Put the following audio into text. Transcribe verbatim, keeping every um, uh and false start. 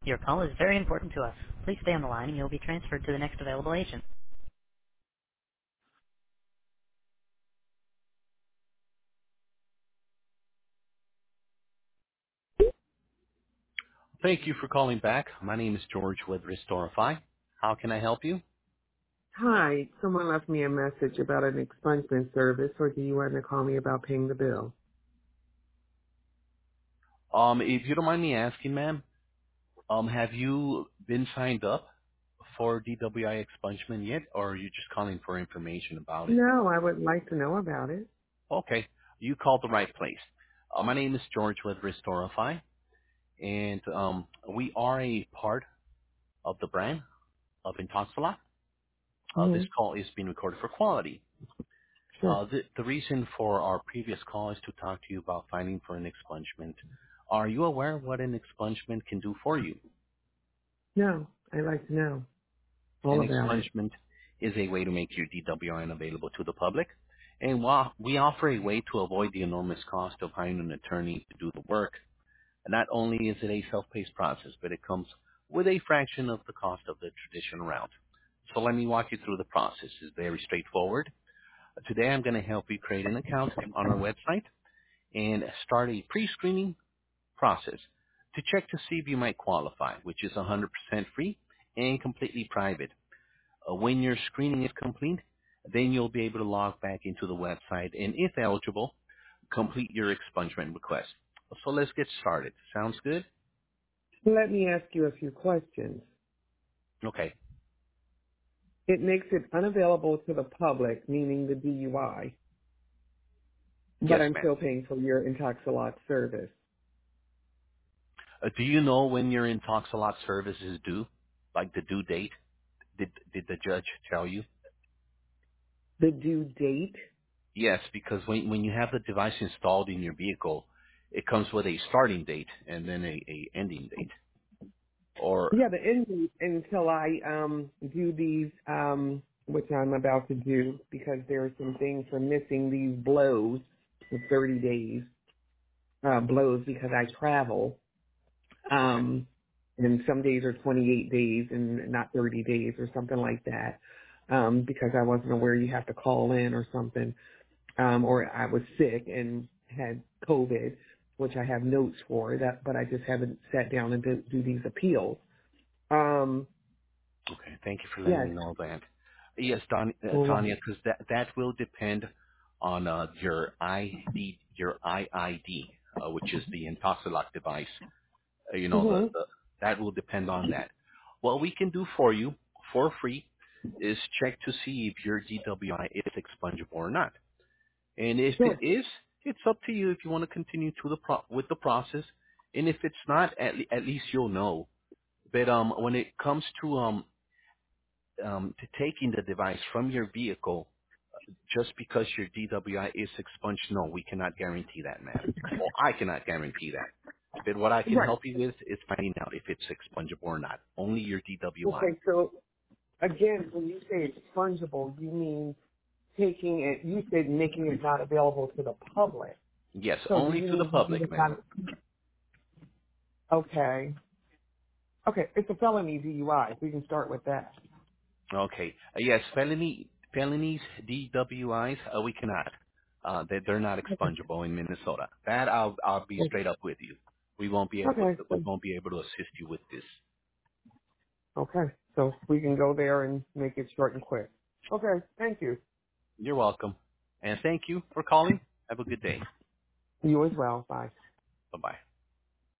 Your call is very important to us. Please stay on the line and you'll be transferred to the next available agent. Thank you for calling back. My name is George with Restorify. How can I help you? Hi, someone left me a message about an expungement service, or do you want to call me about paying the bill? Um, if you don't mind me asking, ma'am, um, have you been signed up for D W I expungement yet, or are you just calling for information about it? No, I would like to know about it. Okay, you called the right place. Uh, my name is George with Restorify, and um, we are a part of the brand of Intoxilot. Uh, this hmm call is being recorded for quality. Sure. Uh, the, the reason for our previous call is to talk to you about filing for an expungement. Are you aware of what an expungement can do for you? No, I'd like to know all An about it. expungement is a way to make your D W I unavailable to the public, and while we offer a way to avoid the enormous cost of hiring an attorney to do the work. Not only is it a self-paced process, but it comes with a fraction of the cost of the traditional route. So let me walk you through the process. It's very straightforward. Today I'm going to help you create an account on our website and start a pre-screening process to check to see if you might qualify, which is one hundred percent free and completely private. Uh, when your screening is complete, then you'll be able to log back into the website and, if eligible, complete your expungement request. So let's get started. Sounds good? Let me ask you a few questions. Okay. It makes it unavailable to the public, meaning the D U I, but Yes, I'm ma'am. still paying for your Intoxilot service. Uh, do you know when your Intoxilot service is due? Like the due date? Did, did the judge tell you? The due date? Yes, because when when you have the device installed in your vehicle, it comes with a starting date and then a, a ending date. Or Yeah, the end date until I um do these um which I'm about to do because there are some things for missing these blows for thirty days uh blows because I travel. okay, Um and some days are twenty-eight days and not thirty days or something like that. Um because I wasn't aware you have to call in or something. Um or I was sick and had COVID, which I have notes for that, but I just haven't sat down and do, do these appeals. Um okay. Thank you for letting Yes. me know that. Yes, Don, uh, Well, Tanya, because that that will depend on uh, your I D, your I I D, uh, which is the Intoxilock device. Uh, you know, the, hmm the that will depend on that. What we can do for you for free is check to see if your D W I is expungable or not. And if it Sure. is, it's up to you if you want to continue to the pro- with the process. And if it's not, at, le- at least you'll know. But um, when it comes to um, um, to taking the device from your vehicle, just because your D W I is expunged, no, we cannot guarantee that, ma'am. Well, I cannot guarantee that. But what I can Right. help you with is finding out if it's expungable or not. Only your D W I. Okay, so again, when you say it's fungible, you mean taking it, you said making it not available to the public. Yes, So do only you to the mean making public, it ma'am. not, okay. Okay, it's a felony D U I. We can start with that. Okay. Uh, yes, felony felonies, D W Is, uh, we cannot. Uh, they, they're not Okay. expungible in Minnesota. That I'll I'll be straight up with you. We won't be able Okay, we so, won't be able to assist you with this. okay. So we can go there and make it short and quick. Okay, thank you. You're welcome, and thank you for calling. Have a good day. You as well. Bye. Bye bye.